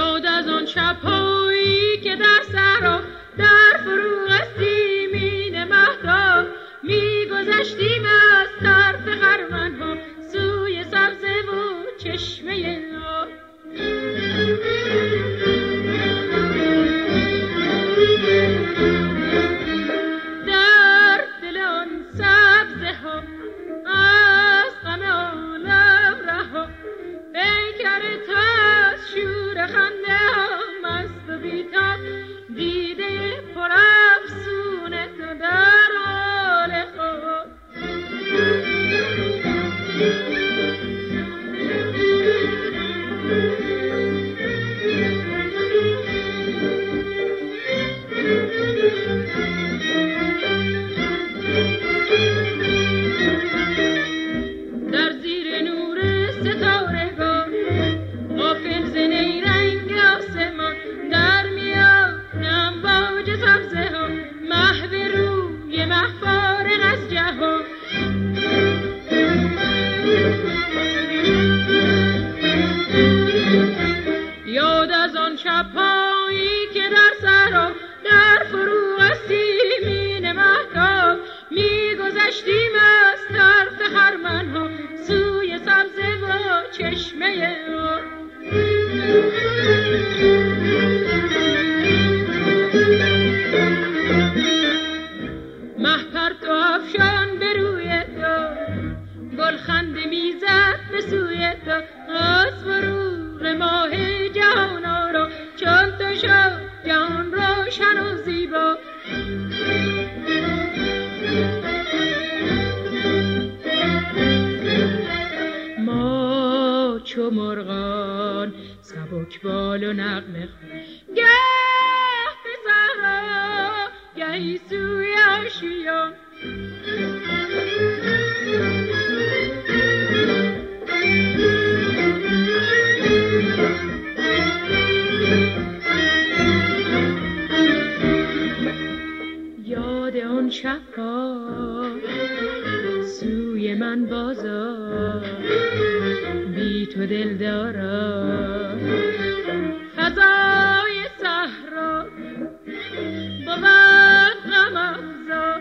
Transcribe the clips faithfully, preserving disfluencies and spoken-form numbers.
یاد از آن شب‌هایی که در صحرا در فروغ سیمین مهتاب می‌گذشتیم از طرف خرمن‌ها سوی سبزه و چشمه آب. در دل آن سبزه ها از غم عالم رها، پیکر تو از شور خنده ها مست و بی‌تاب، دیده پرافسون تو در حال خواب. در زیر نور ستارگان غافل ز نیرنگ آسمان، در میان امواج سبزه ها محو روی مه فارغ از جهان. یاد از آن شب‌هایی که در صحرا در فروغ سیمین مهتاب می‌گذشتیم از طرف خرمن‌ها سوی سبزه و چشمه آب. مه پرتو افشان به روی تو، گل خنده میزد به سوی تو، از فروغ ماه جهان آرا چون تو شد جهان روشن و زیبا. ما چو مرغان سبک بال و نغمه خوان، گه به صحرا گهی سوی آشیان. یاد آن شب‌ها سوی من بازا، بی تو دلدارا فضای صحرا بود غم افزا،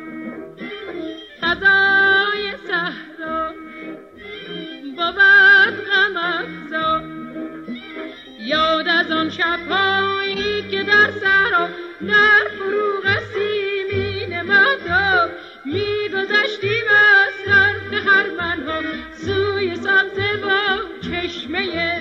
فضای صحرا بود غم افزا. یاد از آن شب‌هایی که در صحرا در فروغ سیمین مهتاب می‌گذشتیم از طرف خرمن‌ها سوی سبزه و چشمه